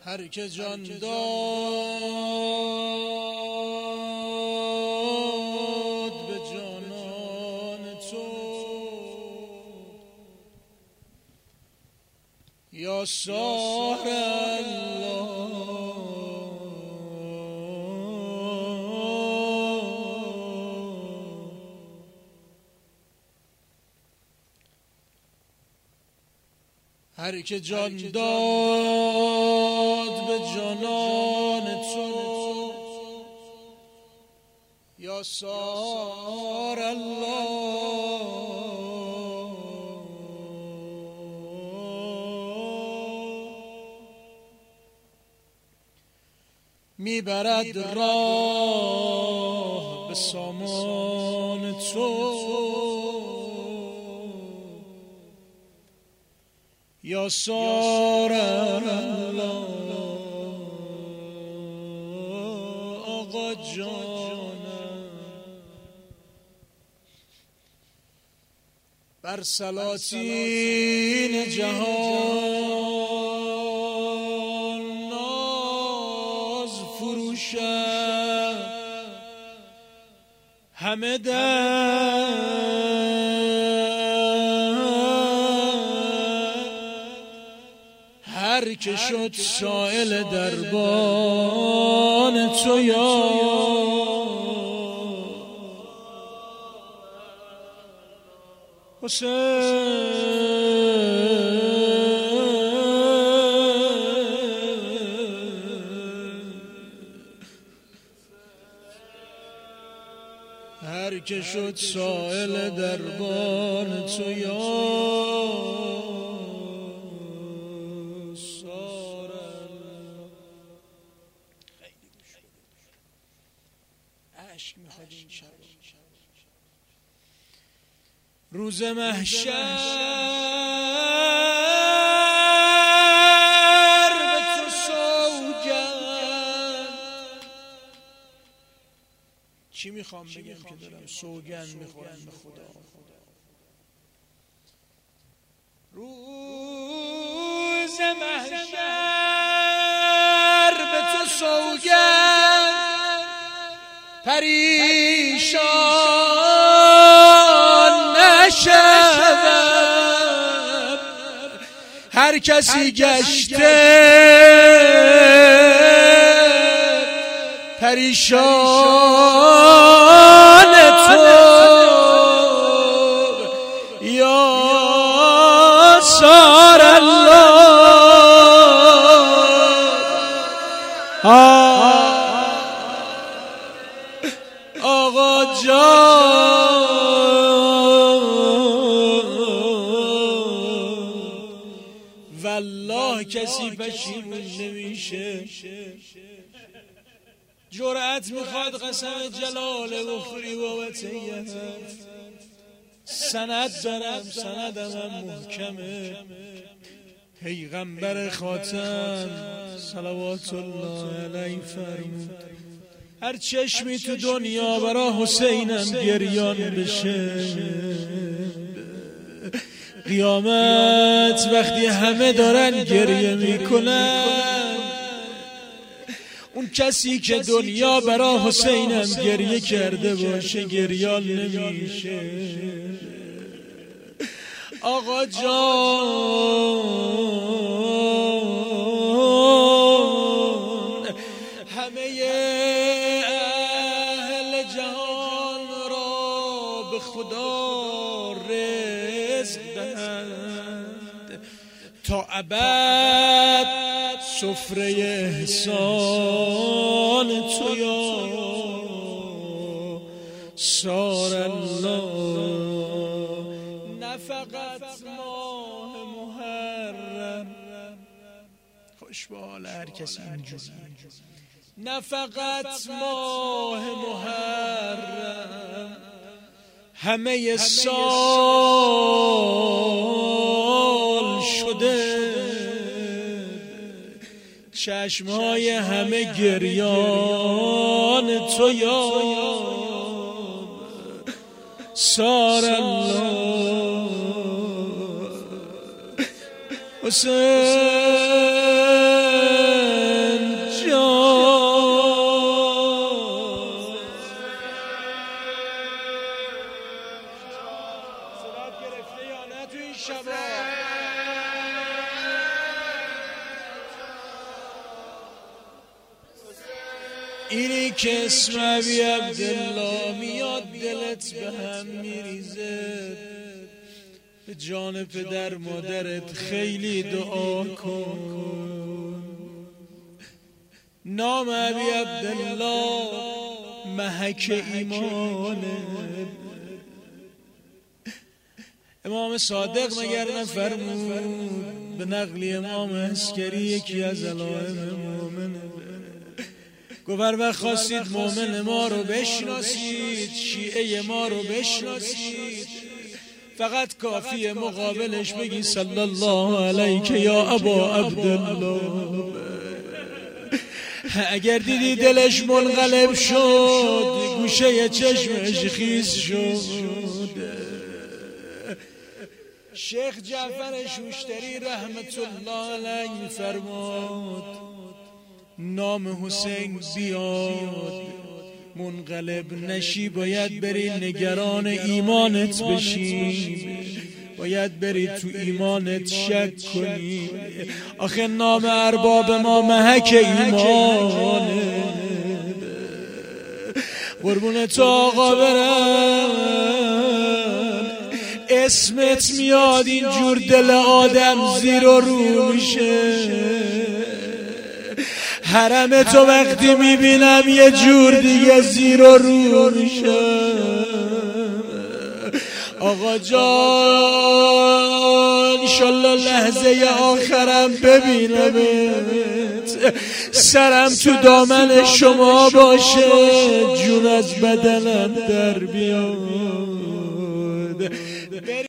هر که جان داد به جانان تو، یا سار الله هر که جان داد به جانان تو، یا سار الله میبرد راه به سامان تو، یا سار الله آقا جانم. بر سلاطین جهان ناز فروشم، همه هر که شد سائل دربان تو، یا حسین. هر که شد سائل دربان تو، یا عشق میخواد این شب روز محشر به تو سوگند. چی میخوام بگم که دارم سوگند میخورم به خدا. روز محشر به تو سوگند، پریشان نشوم. هر کسی گشته پریشان تو، یا سار الله آقا جان. والله کسی پشیمون نمیشه. جرأت میخواد قسم جلاله بخوری بابتیت. سند دارم، سندم هم محکمه. پیغمبر خاتم صلوات الله علیه فرمود هر چشمی تو دنیا برا حسینم گریان بشه، قیامت وقتی همه دارن گریه میکنن، اون کسی که دنیا برا حسینم گریه کرده باشه گریان نمیشه. آقا جان همه اهل جهان را به خدا رزق دهند تا ابد سفره احسان تو، یا سار الله. نه فقط ماه محرم، خوش به حال هر کسی اینجوری، نه فقط ماه محرم، همه سال شده چشمهای همه گریان تو، یا سار الله حسین. اینی که اسم ابی عبدالله میاد دلت به هم میریزه. به جان پدر مادرت خیلی دعا کن. نام ابی عبدالله محک ایمانه. امام صادق مگر نفرمود به نقل امام عسکری یکی از علائم مومنه، گفت وقت خواستید مومن ما رو بشناسید، شیعه ما رو بشناسید، فقط کافیه مقابلش بگی صلی الله علیک یا ابا عبدالله. اگر دیدی دلش منقلب شد، گوشه چشمش خیس شد. شیخ جعفر شوشتری رحمت الله علیه فرمود نام حسین بیاد منقلب نشی، باید بری نگران ایمانت بشی، باید بری تو ایمانت شک کنی. آخه نام ارباب ما محک ایمانه. قربون تو آقا برم، اسمت میاد اینجور دل آدم زیر و رو میشه. حرم تو وقتی میبینم یه جور دیگه زیر و رو میشه. آقا جان انشالله لحظه آخرم ببینمت، سرم تو دامن شما باشه، جون از بدنم در بیاد.